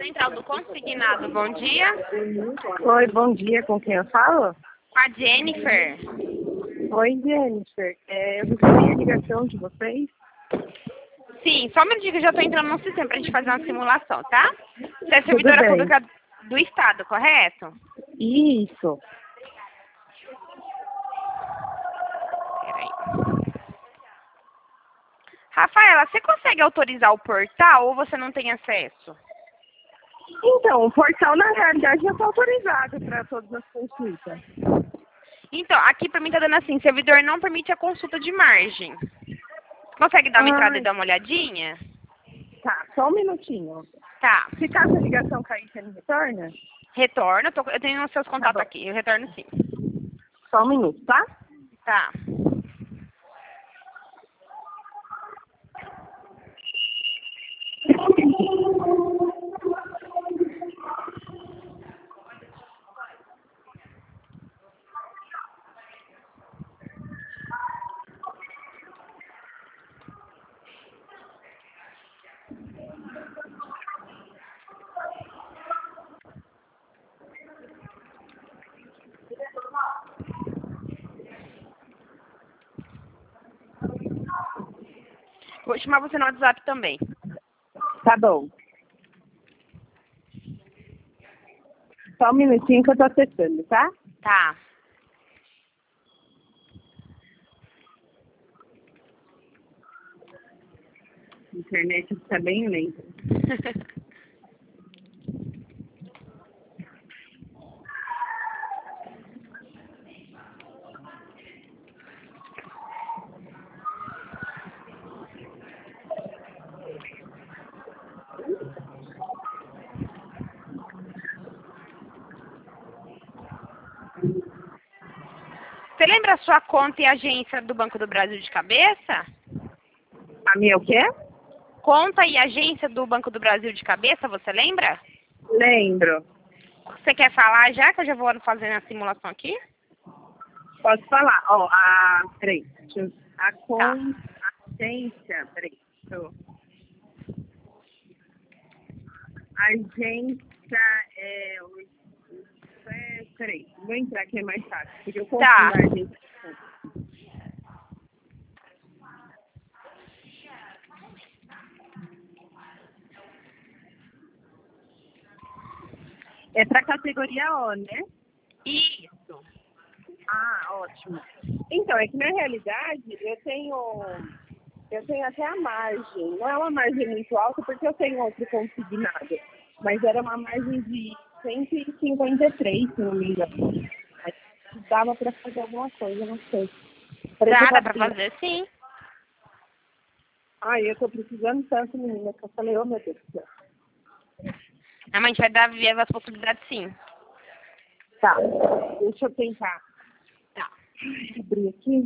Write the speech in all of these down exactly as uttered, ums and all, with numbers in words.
Central do Consignado, bom dia. Oi, bom dia, com quem eu falo? Com a Jennifer. Oi, Jennifer. É, eu recebi a ligação de vocês. Sim, só um minutinho que eu já estou entrando no sistema para a gente fazer uma simulação, tá? Você é Tudo servidora bem. pública do Estado, correto? Isso. Peraí. Rafaela, você consegue autorizar o portal ou você não tem acesso? Então, o portal, na realidade, já está autorizado para todas as consultas. Então, aqui para mim tá dando assim, servidor não permite a consulta de margem. Consegue dar uma entrada e Ai, dar uma olhadinha? tá, só um minutinho. Tá. Se caso a ligação cair, você me retorna? Retorno, eu, tô- eu tenho os seus contatos bom. aqui, eu retorno sim. Só um minuto, tá? Tá. Vou chamar você no WhatsApp também. Tá bom. Só um minutinho que eu tô acessando, tá? Tá. A internet está bem lenta. Você lembra a sua conta e agência do Banco do Brasil de cabeça? A minha o quê? Conta e agência do Banco do Brasil de cabeça, você lembra? Lembro. Você quer falar já, que eu já vou fazendo a simulação aqui? Posso falar? Ó, a... Peraí. deixa eu- A com... Tá. A agência... Peraí. deixa eu- A agência é... o- é... Peraí. Vou entrar aqui, é mais fácil. Porque eu confundo Tá. a agência. É pra categoria O, né? Isso. Ah, ótimo. Então, é que na realidade eu tenho... Eu tenho até a margem. Não é uma margem muito alta, porque eu tenho outro consignado. Mas era uma margem de cento e cinquenta e três, se não me engano. Aí dava para fazer alguma coisa, não sei. Parece Dá, que dá eu pra tava- fazer sim. Ai, eu tô precisando tanto, menina, que eu falei, oh meu Deus do céu. A mãe vai dar ver as possibilidades sim. Tá, deixa eu tentar Tá. abrir aqui.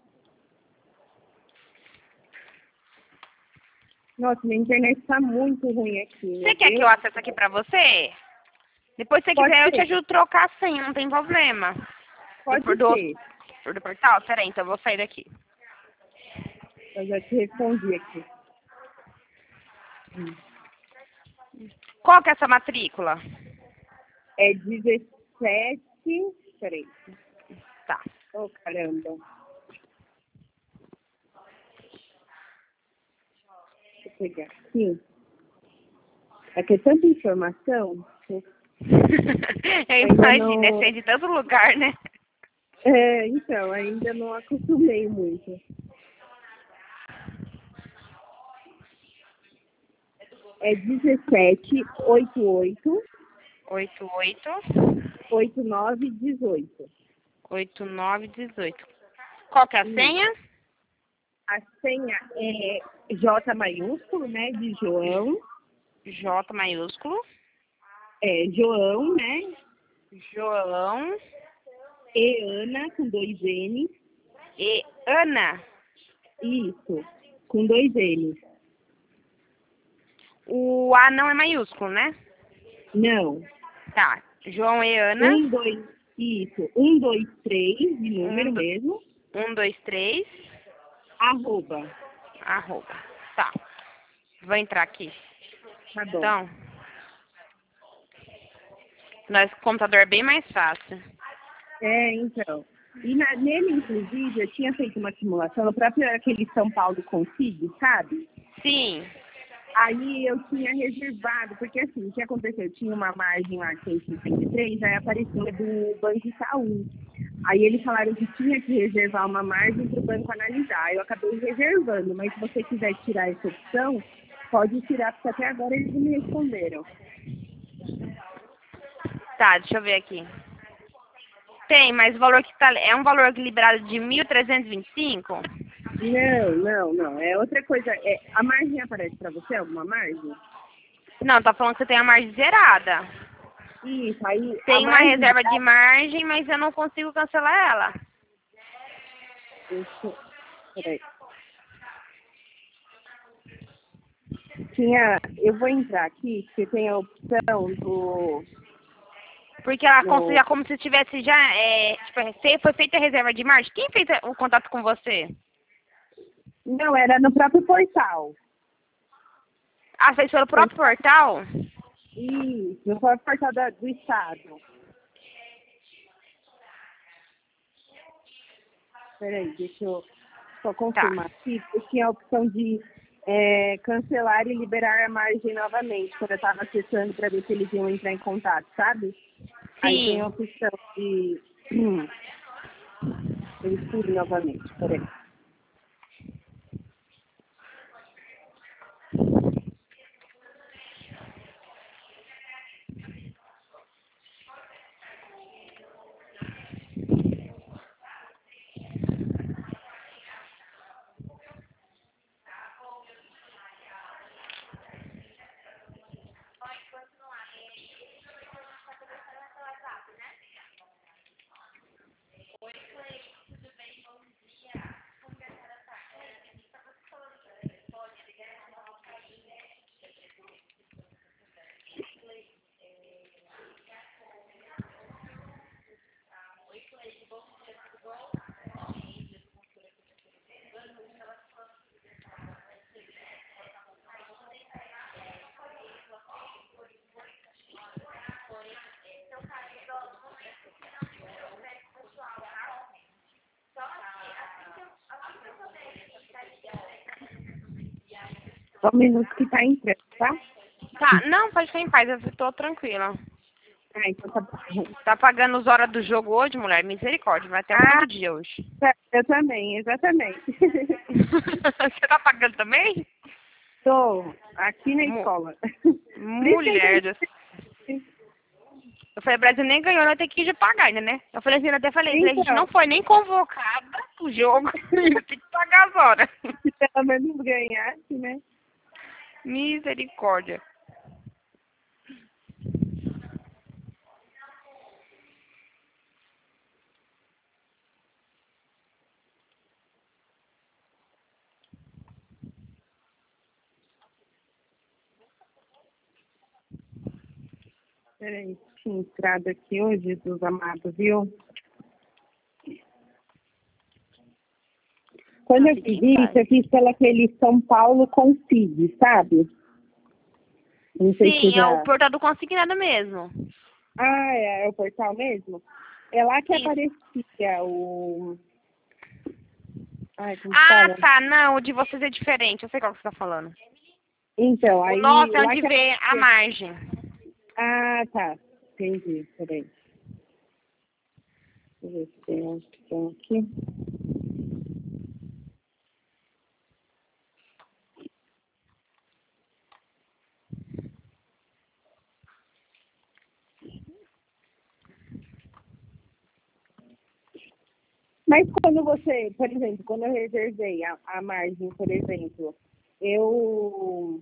Nossa, minha internet tá muito ruim aqui. Você meu quer que Deus. eu acesse aqui pra você? Depois, se você Pode quiser, eu te ser. ajudo a trocar a senha, não tem problema. Pode por do, ser. por do portal? Peraí, então eu vou sair daqui. Eu já te respondi aqui. Hum. Qual que é essa matrícula? É dezessete. Peraí. Tá. Oh, caramba. Deixa eu pegar aqui. É que é tanta informação. que eu Eu ainda imagino, é não... cheio de tanto lugar, né? É, então, ainda não acostumei muito. É dezessete, oitenta e oito, oito oito, oitenta e nove, dezoito. oito nove, dezoito. Qual que é a senha? A senha é J maiúsculo, né? De João. J maiúsculo. É João, né? João. E Ana, com dois N. E Ana. Isso, com dois N. O A não é maiúsculo, né? Não. Tá. João e Ana. Um, dois, isso. Um, dois, três, de número Um, do- mesmo. Um, dois, três. Arroba. Arroba. Tá. Vou entrar aqui. Tá bom. Então, Nosso computador é bem mais fácil. É, então. E na, nele, inclusive, eu tinha feito uma simulação, no próprio aquele São Paulo Consigo, sabe? Sim. Aí eu tinha reservado, porque assim, o que aconteceu? Eu tinha uma margem lá de cento e sessenta e três, aí apareceu do Banco Itaú. Aí eles falaram que tinha que reservar uma margem para o banco analisar. Aí eu acabei reservando, mas se você quiser tirar essa opção, pode tirar, porque até agora eles não me responderam. Tá, deixa eu ver aqui. Tem, mas o valor que tá... É um valor liberado de mil trezentos e vinte e cinco? Não, não, não. É outra coisa. É, a margem aparece para você, alguma margem? Não, tá falando que você tem a margem zerada. Isso, aí a Tem uma margem... reserva de margem, mas eu não consigo cancelar ela. Deixa... Peraí. Tinha... Eu vou entrar aqui, porque tem a opção do... Porque ela do... considera como se tivesse já... É, tipo, se foi feita a reserva de margem. Quem fez o contato com você? Não, era no próprio portal. Ah, fez pelo próprio portal? Isso, no próprio portal da, do Estado. Peraí, deixa eu só confirmar aqui. Eu tinha a opção de é, cancelar e liberar a margem novamente, quando eu estava acessando para ver se eles iam entrar em contato, sabe? Aí tem Sim. a opção de eu escuro novamente, peraí. Só um minuto que tá entrando, tá? Tá, não, pode ficar em paz, eu tô tranquila. Ah, então tá bom. Tá pagando as horas do jogo hoje, mulher? Misericórdia, vai até o Ah, final do dia hoje. tá, eu também, exatamente. Você tá pagando também? Tô aqui na Mu- escola. Mulher do... Eu falei, o Brasil nem ganhou, nós temos que ir de pagar ainda, né? Eu falei assim, eu até falei, a gente não Então, foi nem convocada pro jogo, tem que pagar as horas. se pelo menos ganhasse, né? Misericórdia. Peraí, tinha entrado aqui hoje dos amados, viu? Quando Não, eu fique fiz em isso, paz. eu fiz pela aquele São Paulo Config, sabe? Não sei se você Sim, é o já... portal do consignado mesmo. Ah, é, é o portal mesmo? É lá que Isso. aparecia o... Ai, como que Ah, fala? tá, não, o de vocês é diferente, eu sei qual que você tá falando. Então, O aí nosso é lá onde que vê a aparecia... margem. Ah, tá. Entendi, peraí. Deixa eu ver se tem uma opção aqui. Mas quando você, por exemplo, quando eu reservei a, a margem, por exemplo, eu...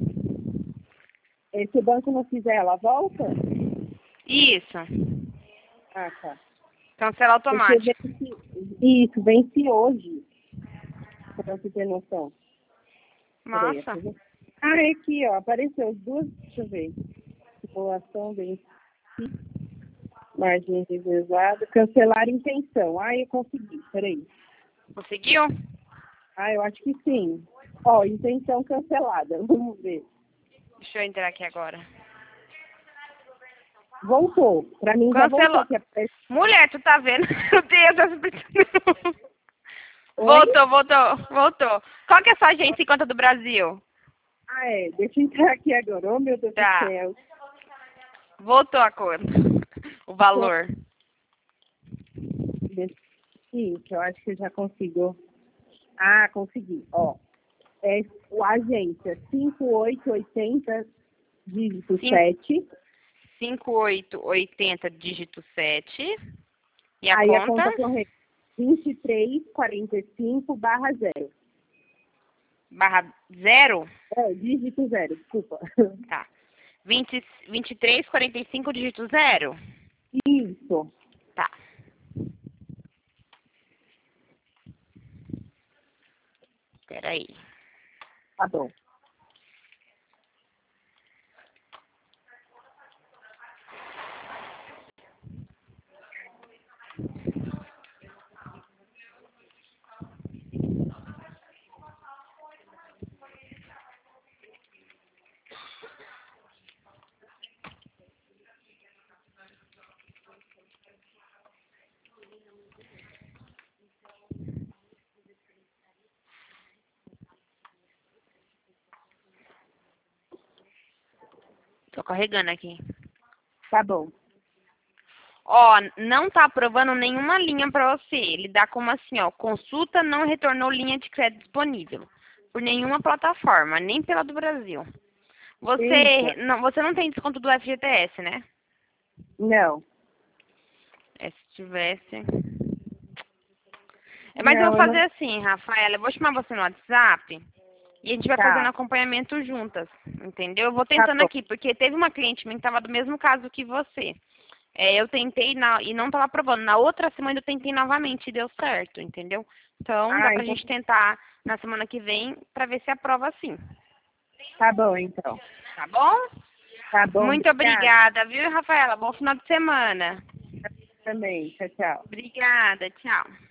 Se o banco não fizer, ela volta? Isso. Ah, tá. Cancela Porque automático. vence, isso, vence hoje, pra você ter noção. Peraí, Nossa. deixa eu ver. Ah, é aqui, ó, apareceu as duas, deixa eu ver. Simulação, vence, margem reservada, cancelar intenção. Ah, eu consegui, peraí. Conseguiu? Ah, eu acho que sim. Ó, intenção cancelada, vamos ver. Deixa eu entrar aqui agora. Voltou. Pra mim já Cancelou. voltou. Que é... Mulher, tu tá vendo? Meu Deus, essa pessoa- Oi? Voltou, voltou, voltou. Qual que é a sua agência em conta do Brasil? Ah, é. Deixa eu entrar aqui agora. Oh, meu Deus Tá. do céu. Voltou a conta. O valor. Sim, que eu acho que eu já consigo. Ah, consegui. Ó, é o agência cinco oito oito zero, dígito Sim. sete. cinco oito oito zero, dígito sete. E a Aí conta? a conta corrente vinte e três quarenta e cinco barra zero. Barra zero? É, dígito zero, desculpa. Tá. vinte, vinte e três, quarenta e cinco, dígito zero? Isso. Tá. Peraí. Tá bom. Tô carregando aqui. Tá bom. Ó, não tá aprovando nenhuma linha pra você. Ele dá como assim, ó, consulta não retornou linha de crédito disponível por nenhuma plataforma, nem pela do Brasil. Você Eita. não, você não tem desconto do F G T S, né? Não. É, se tivesse. É, mas eu Não, vou eu fazer não. assim, Rafaela, eu vou chamar você no WhatsApp e a gente vai fazendo Tá. acompanhamento juntas, entendeu? Eu vou Tá tentando bom. aqui, porque teve uma cliente minha que tava do mesmo caso que você. É, eu tentei na, e não estava aprovando. Na outra semana eu tentei novamente e deu certo, entendeu? Então dá Ah, pra então gente tentar na semana que vem pra ver se aprova sim. tá bom, então. Tá bom? Tá bom, Muito obrigada. obrigada, viu, Rafaela? Bom final de semana. Também. Tchau, tchau. Obrigada, tchau.